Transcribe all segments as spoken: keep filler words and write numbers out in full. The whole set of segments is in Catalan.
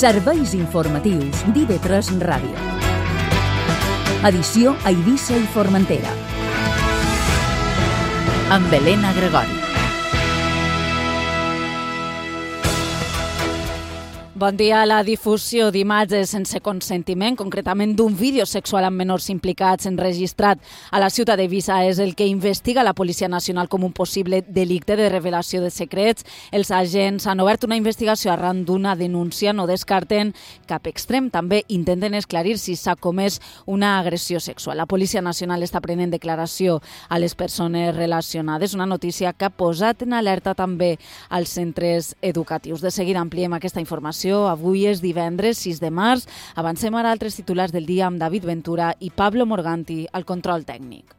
Serveis informatius d'I V tres Ràdio. Edició a Eivissa i Formentera. Amb Helena Gregori. Bon dia. La difusió d'imatges sense consentiment, concretament d'un vídeo sexual amb menors implicats enregistrat a la ciutat d'Eivissa, és el que investiga la Policia Nacional com un possible delicte de revelació de secrets. Els agents han obert una investigació arran d'una denúncia, no descarten cap extrem. També intenten esclarir si s'ha comès una agressió sexual. La Policia Nacional està prenent declaració a les persones relacionades, una notícia que ha posat en alerta també als centres educatius. De seguida ampliem aquesta informació. Avui és divendres sis de març. Avancem ara a altres titulars del dia amb David Ventura i Pablo Morganti al control tècnic.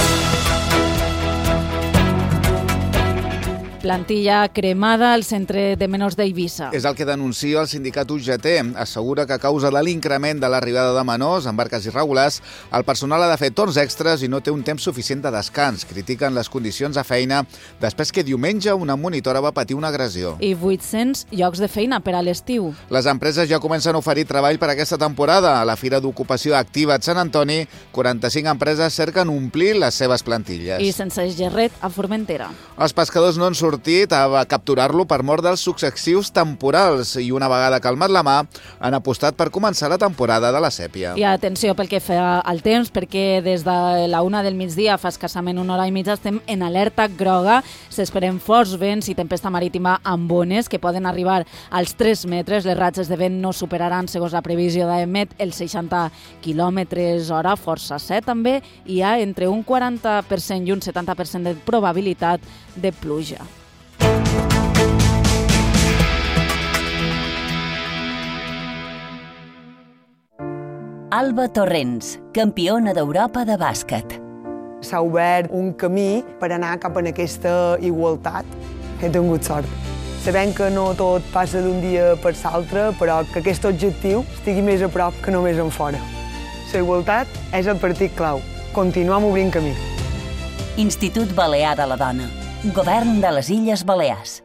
Plantilla cremada al centre de menors d'Eivissa. És el que denuncia el sindicat U G T. Assegura que a causa de l'increment de l'arribada de menors en barques irregulars, el personal ha de fer torns extras i no té un temps suficient de descans. Critiquen les condicions de feina després que diumenge una monitora va patir una agressió. I vuit-cents llocs de feina per a l'estiu. Les empreses ja comencen a oferir treball per aquesta temporada. A la Fira d'Ocupació Activa de Sant Antoni, quaranta-cinc empreses cerquen omplir les seves plantilles. I sense gerret a Formentera. Els pescadors no han sortit a capturar-lo per mort dels successius temporals i una vegada calmat la mà han apostat per començar la temporada de la sèpia. I atenció pel que fa al temps, perquè des de la una del migdia fa escassament una hora i mitja estem en alerta groga. S'esperen forts vents i tempesta marítima amb ones que poden arribar als tres metres. Les ratxes de vent no superaran, segons la previsió d'Emet, els seixanta quilòmetres hora, força set també. Hi ha entre un quaranta per cent i un setanta per cent de probabilitat de pluja. Alba Torrents, campiona d'Europa de bàsquet. S'ha obert un camí per anar cap a aquesta igualtat. He tingut sort. Sabem que no tot passa d'un dia per l'altre, però que aquest objectiu estigui més a prop que només en fora. La igualtat és el partit clau. Continuem obrint camí. Institut Balear de la Dona. Govern de les Illes Balears.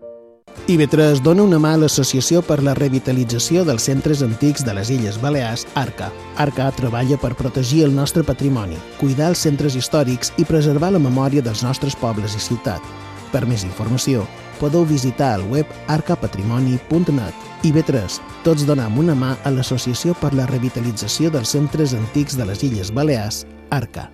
I V tres dona una mà a l'Associació per la Revitalització dels Centres Antics de les Illes Balears, ARCA. ARCA treballa per protegir el nostre patrimoni, cuidar els centres històrics i preservar la memòria dels nostres pobles i ciutat. Per més informació, podeu visitar el web arca patrimoni punt net. I V tres, tots donem una mà a l'Associació per la Revitalització dels Centres Antics de les Illes Balears, ARCA.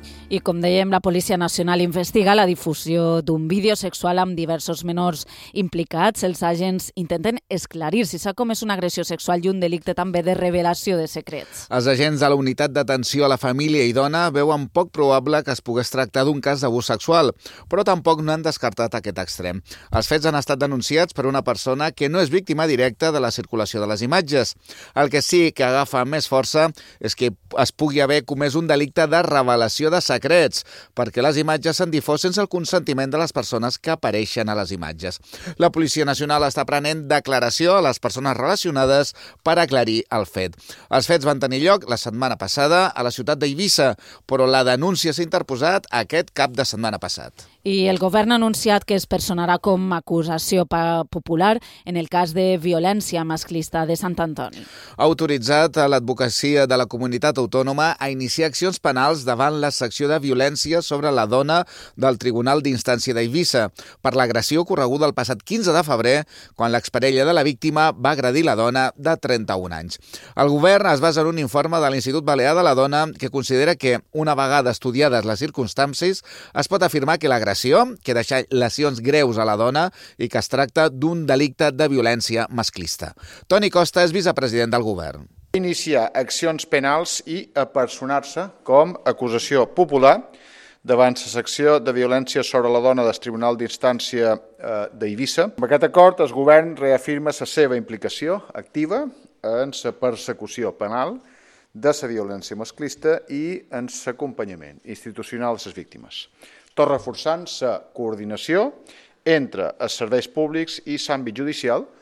I com dèiem, la Policia Nacional investiga la difusió d'un vídeo sexual amb diversos menors implicats. Els agents intenten esclarir si s'ha comès una agressió sexual i un delicte també de revelació de secrets. Els agents de la Unitat d'Atenció a la Família i Dona veuen poc probable que es pogués tractar d'un cas d'abús sexual, però tampoc no han descartat aquest extrem. Els fets han estat denunciats per una persona que no és víctima directa de la circulació de les imatges. El que sí que agafa més força és que es pugui haver comès un delicte de revelació de secrets, secrets, perquè les imatges s'han difós sense el consentiment de les persones que apareixen a les imatges. La Policia Nacional està prenent declaració a les persones relacionades per aclarir el fet. Els fets van tenir lloc la setmana passada a la ciutat d'Eivissa, però la denúncia s'ha interposat aquest cap de setmana passat. I el govern ha anunciat que es personarà com a acusació popular en el cas de violència masclista de Sant Antoni. Ha autoritzat a l'advocacia de la comunitat autònoma a iniciar accions penals davant la secció de violència sobre la dona del Tribunal d'Instància d'Eivissa per l'agressió ocorreguda el passat quinze de febrer, quan l'exparella de la víctima va agredir la dona de trenta-un anys. El govern es basa en un informe de l'Institut Balear de la Dona que considera que, una vegada estudiades les circumstàncies, es pot afirmar que l'agressió que deixa lesions greus a la dona i que es tracta d'un delicte de violència masclista. Toni Costa és vicepresident del govern. Iniciar accions penals i apersonar-se com acusació popular davant la secció de violència sobre la dona del Tribunal d'Instància d'Eivissa. Amb aquest acord, el govern reafirma la seva implicació activa en la persecució penal de la violència masclista i en l'acompanyament institucional de les víctimes, tot reforçant la coordinació entre els serveis públics i l'àmbit judicial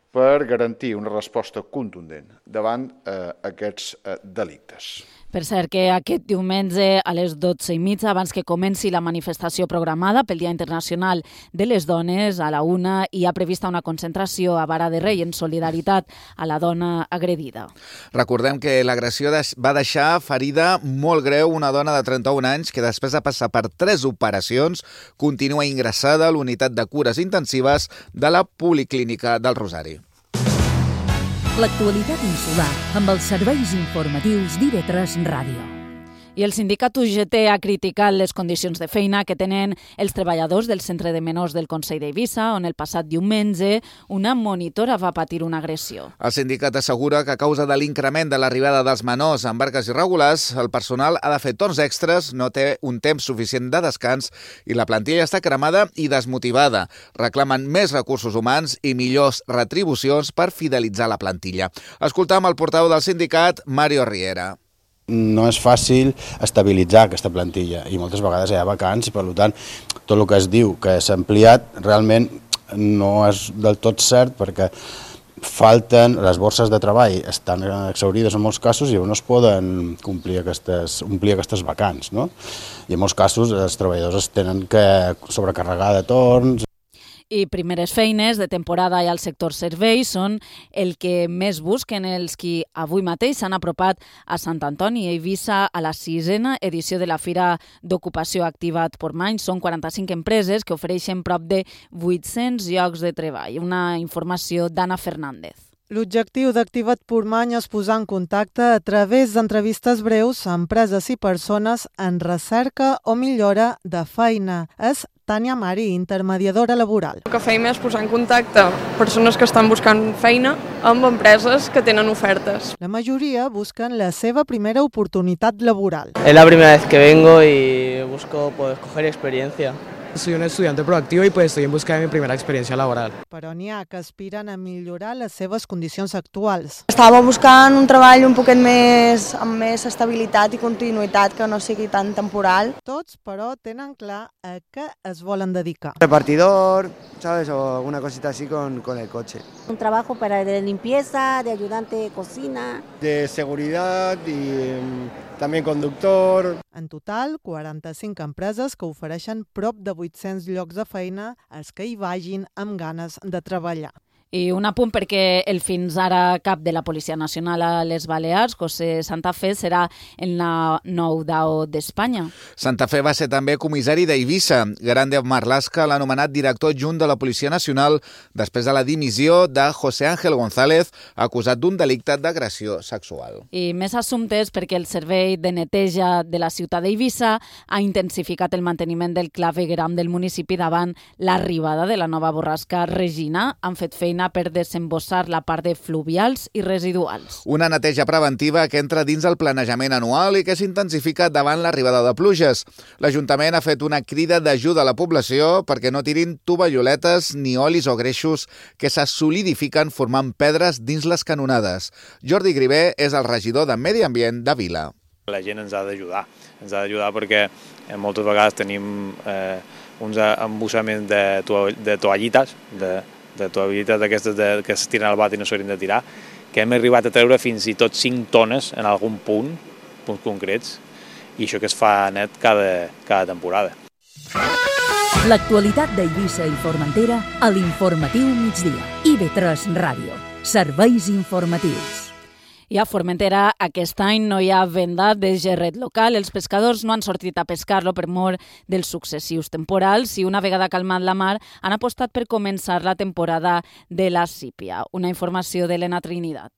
per garantir una resposta contundent davant eh, aquests eh, delictes. Per cert, que aquest diumenge a les dotze i mitja, abans que comenci la manifestació programada pel Dia Internacional de les Dones, a la una hi ha prevista una concentració a Vara de Rei en solidaritat a la dona agredida. Recordem que l'agressió va deixar ferida molt greu una dona de trenta-un anys que després de passar per tres operacions continua ingressada a l'unitat de cures intensives de la Policlínica del Rosari. L'actualitat insular amb els serveis informatius d'I V tres Ràdio. I el sindicat U G T ha criticat les condicions de feina que tenen els treballadors del centre de menors del Consell d'Eivissa, on el passat diumenge una monitora va patir una agressió. El sindicat assegura que a causa de l'increment de l'arribada dels menors en barques irregulars, el personal ha de fer torns extres, no té un temps suficient de descans i la plantilla està cremada i desmotivada. Reclamen més recursos humans i millors retribucions per fidelitzar la plantilla. Escoltam el portaveu del sindicat, Mario Riera. No és fàcil estabilitzar aquesta plantilla i moltes vegades hi ha vacants i per tant tot el que es diu que s'ha ampliat realment no és del tot cert perquè falten, les borses de treball estan exhaurides en molts casos i no es poden complir aquestes, omplir aquestes vacants, no? I en molts casos els treballadors es tenen que sobrecarregar de torns. I primeres feines de temporada i al sector serveis són el que més busquen els qui avui mateix s'han apropat a Sant Antoni i Eivissa a la sisena edició de la Fira d'Ocupació Activat Portmany. Són quaranta-cinc empreses que ofereixen prop de vuit-cents llocs de treball. Una informació d'Anna Fernández. L'objectiu d'Activat Portmany és posar en contacte a través d'entrevistes breus a empreses i persones en recerca o millora de feina. És Tània Mari, intermediadora laboral. El que fem és posar en contacte persones que estan buscant feina amb empreses que tenen ofertes. La majoria busquen la seva primera oportunitat laboral. Es la primera vez que vengo y busco pues, coger experiencia. Soy un estudiante proactivo y pues estoy en busca de mi primera experiencia laboral. Però n'hi ha que aspiren a millorar les seves condicions actuals. Estava buscant un treball un poquet més amb més estabilitat i continuïtat, que no sigui tan temporal. Tots, però, tenen clar a què es volen dedicar. Repartidor, ¿sabes? O alguna cosita así con, con el coche. Un trabajo para de limpieza, de ayudante de cocina. De seguridad y um, també conductor. En total, quaranta-cinc empreses que ofereixen prop de vuit-cents llocs de feina als que hi vagin amb ganes de treballar. I un apunt perquè el fins ara cap de la Policia Nacional a les Balears, José Santa Fe, serà el nou D A O d'Espanya. Santa Fe va ser també comissari d'Eivissa. Grande Marlaska l'ha nomenat director adjunt de la Policia Nacional després de la dimissió de José Ángel González, acusat d'un delicte d'agressió sexual. I més assumptes perquè el servei de neteja de la ciutat d'Eivissa ha intensificat el manteniment del clavegueram del municipi davant l'arribada de la nova borrasca Regina. Han fet feina per desembossar la part de fluvials i residuals. Una neteja preventiva que entra dins el planejament anual i que s'intensifica davant l'arribada de pluges. L'Ajuntament ha fet una crida d'ajuda a la població perquè no tirin tovalloletes ni olis o greixos que se solidifiquen formant pedres dins les canonades. Jordi Grivé és el regidor de Medi Ambient de Vila. La gent ens ha d'ajudar, ens ha d'ajudar perquè moltes vegades tenim eh, uns embussaments de, to de toallites, de de toallites d'aquestes que es tiren al bat i no s'haurien de tirar, que hem arribat a treure fins i tot cinc tones en algun punt, punts concrets, i això que es fa net cada, cada temporada. L'actualitat d'Eivissa i Formentera a l'Informatiu Migdia. I V tres Ràdio. Serveis informatius. I a Formentera aquest any no hi ha venda de gerret local. Els pescadors no han sortit a pescar-lo per mor dels successius temporals i una vegada calmat la mar han apostat per començar la temporada de la sípia. Una informació d'Helena Trinidad.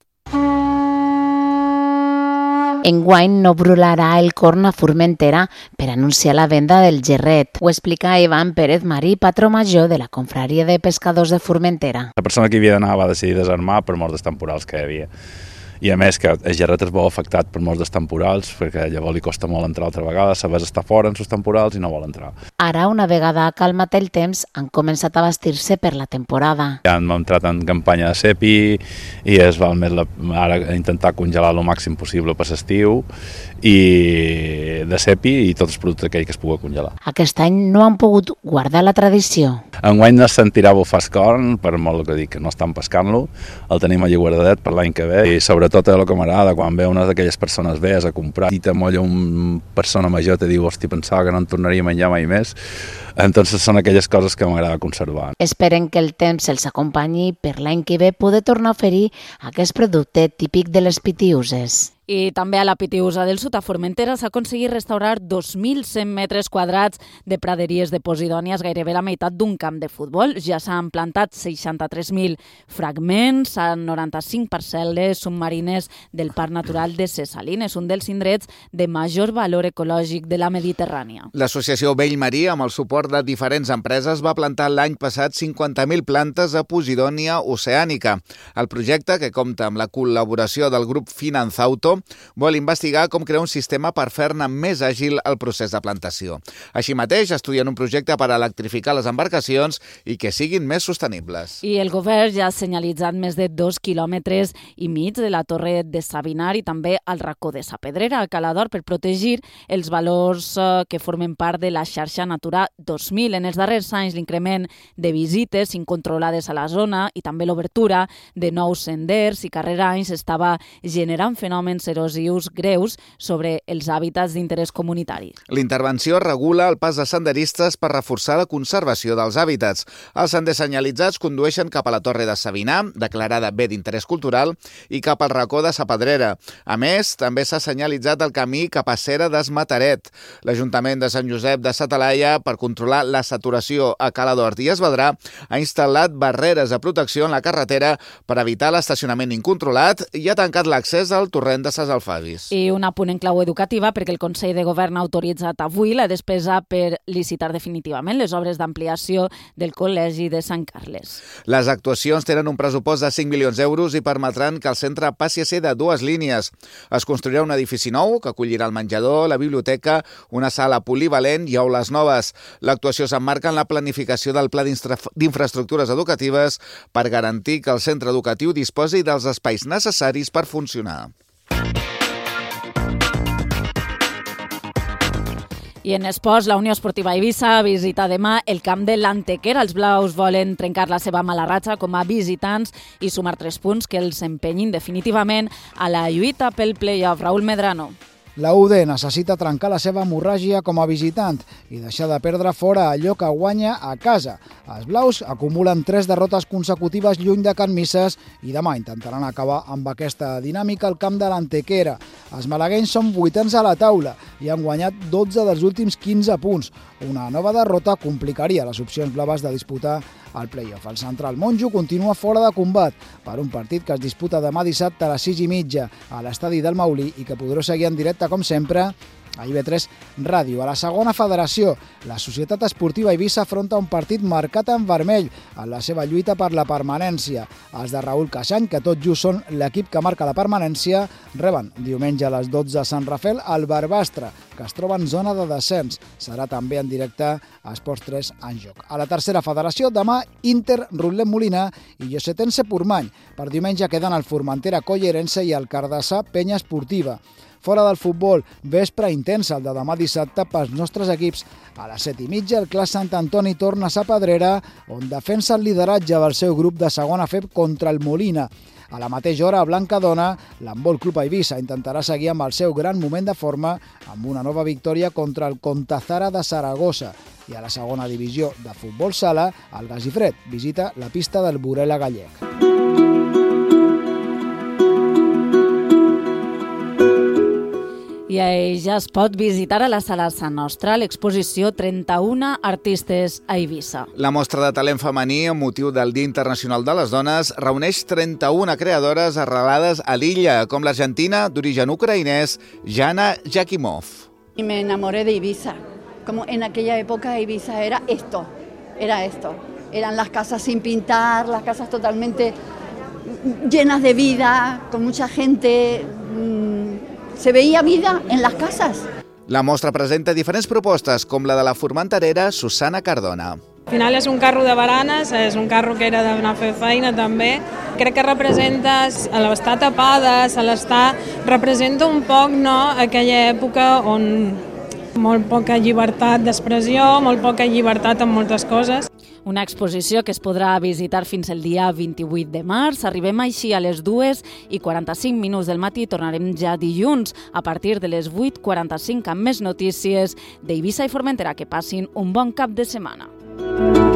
Enguany no brularà el corn a Formentera per anunciar la venda del gerret. Ho explica Ivan Pérez Marí, patró major de la Confraria de Pescadors de Formentera. La persona que hi havia d'anar va decidir desarmar per mort dels temporals que hi havia. I a més que el gerret es veu afectat per molts dels temporals, perquè llavors li costa molt entrar altra vegada, sabés estar fora en els temporals i no vol entrar. Ara, una vegada ha calmat el temps, han començat a vestir-se per la temporada. Ja hem entrat en campanya de cepi i es val més la, ara intentar congelar el màxim possible per l'estiu i de cepi i tots els productes aquells que es pugui congelar. Aquest any no han pogut guardar la tradició. Enguany no es sentirà bufar el corn, per molt que dic que no estan pescant-lo, el tenim allà guardadet per l'any que ve, i sobretot el que m'agrada, quan ve una d'aquelles persones vés a comprar i t'amolla una persona major, te diu, hosti, pensava que no en tornaria a menjar mai més, entonces són aquelles coses que m'agrada conservar. Esperen que el temps els acompanyi per l'any que ve poder tornar a oferir aquest producte típic de les Pitiuses. I també a la Pitiusa del Sud, a Formentera, s'ha aconseguit restaurar dos mil cent metres quadrats de praderies de posidònies, gairebé la meitat d'un camp de futbol. Ja s'han plantat seixanta-tres mil fragments a noranta-cinc parcel·les submarines del Parc Natural de Ses Salines, un dels indrets de major valor ecològic de la Mediterrània. L'Associació Vell Marí, amb el suport de diferents empreses, va plantar l'any passat cinquanta mil plantes a Posidònia oceànica. El projecte, que compta amb la col·laboració del grup Finanzauto, vol investigar com crear un sistema per fer-ne més àgil el procés de plantació. Així mateix, estudien un projecte per electrificar les embarcacions i que siguin més sostenibles. I el govern ja ha senyalitzat més de dos quilòmetres i mig de la Torre de Savinar i també al racó de Sa Pedrera, a Calador, per protegir els valors que formen part de la xarxa Natura dos mil. En els darrers anys, l'increment de visites incontrolades a la zona i també l'obertura de nous senders i carreranys estava generant fenòmens erosius greus sobre els hàbitats d'interès comunitari. L'intervenció regula el pas de senderistes per reforçar la conservació dels hàbitats. Els senders senyalitzats condueixen cap a la Torre de Savinar, declarada bé d'interès cultural, i cap al racó de Sa Pedrera. A més, també s'ha senyalitzat el camí cap a Cera d'Esmateret. L'Ajuntament de Sant Josep de Sa Talaia, per controlar la saturació a Calador i Esvedrà, ha instal·lat barreres de protecció en la carretera per evitar l'estacionament incontrolat i ha tancat l'accés al torrent de Ses Alfavis. I un apunt en clau educativa, perquè el Consell de Govern ha autoritzat avui la despesa per licitar definitivament les obres d'ampliació del Col·legi de Sant Carles. Les actuacions tenen un pressupost de cinc milions d'euros i permetran que el centre passi a ser de dues línies. Es construirà un edifici nou que acollirà el menjador, la biblioteca, una sala polivalent i aules noves. L'actuació s'emmarca en la planificació del Pla d'Infraestructures Educatives per garantir que el centre educatiu disposi dels espais necessaris per funcionar. I en esports, la Unió Esportiva Eivissa visita demà el camp de l'Antequera. Els blaus volen trencar la seva mala ratxa com a visitants i sumar tres punts que els empenyin definitivament a la lluita pel play-off. Raúl Medrano. La U D necessita trencar la seva hemorràgia com a visitant i deixar de perdre fora allò que guanya a casa. Els blaus acumulen tres derrotes consecutives lluny de Can Misses i demà intentaran acabar amb aquesta dinàmica al camp de l'Antequera. Els malaguenys són vuitens a la taula i han guanyat dotze dels últims quinze punts. Una nova derrota complicaria les opcions blaves de disputar el play-off. El central monjo continua fora de combat per un partit que es disputa demà dissabte a les sis i mitja a l'estadi del Maulí i que podreu seguir en directe, com sempre, a I V tres Ràdio. A la segona federació, la Societat Esportiva Eivissa afronta un partit marcat en vermell en la seva lluita per la permanència. Els de Raül Caixany, que tot just són l'equip que marca la permanència, reben diumenge a les dotze a Sant Rafel al Barbastre, que es troba en zona de descens. Serà també en directe a Esports tres en joc. A la tercera federació, demà Inter Rutlet Molina i Llosetense Portmany. Per diumenge queden el Formentera Collerense i el Cardassà Penya Esportiva. Fora del futbol, vespre intensa el de demà dissabte pels nostres equips. A les set i mitja, el Clas Sant Antoni torna a Sa Pedrera, on defensa el lideratge del seu grup de segona F E B contra el Molina. A la mateixa hora, a Blancadona, l'Handbol Club Eivissa intentarà seguir amb el seu gran moment de forma amb una nova victòria contra el Contazara de Saragossa. I a la segona divisió de futbol sala, el Gasifred visita la pista del Burela Gallec. I ja es pot visitar a la sala Sant Nostra l'exposició trenta-una artistes a Eivissa. La mostra de talent femení, amb motiu del Dia Internacional de les Dones, reuneix trenta-una creadores arrelades a l'illa, com l'argentina d'origen ucraïnès Jana Yakimov. Y me enamoré de Eivissa. Como en aquella época Eivissa era esto, era esto. Eran las casas sin pintar, las casas totalmente llenas de vida, con mucha gente. Se veía vida en las casas. La mostra presenta diferents propostes, com la de la formenterera Susana Cardona. Al final és un carro de baranes, és un carro que era d'anar a fer feina també. Crec que representa l'estar tapada, se l'estar... representa un poc, no, aquella època on Molt poca llibertat d'expressió, molt poca llibertat en moltes coses. Una exposició que es podrà visitar fins el dia vint-i-vuit de març. Arribem així a les dues i quaranta-cinc minuts del matí. Tornarem ja dilluns a partir de les vuit i quaranta-cinc amb més notícies d'Eivissa i Formentera. Que passin un bon cap de setmana.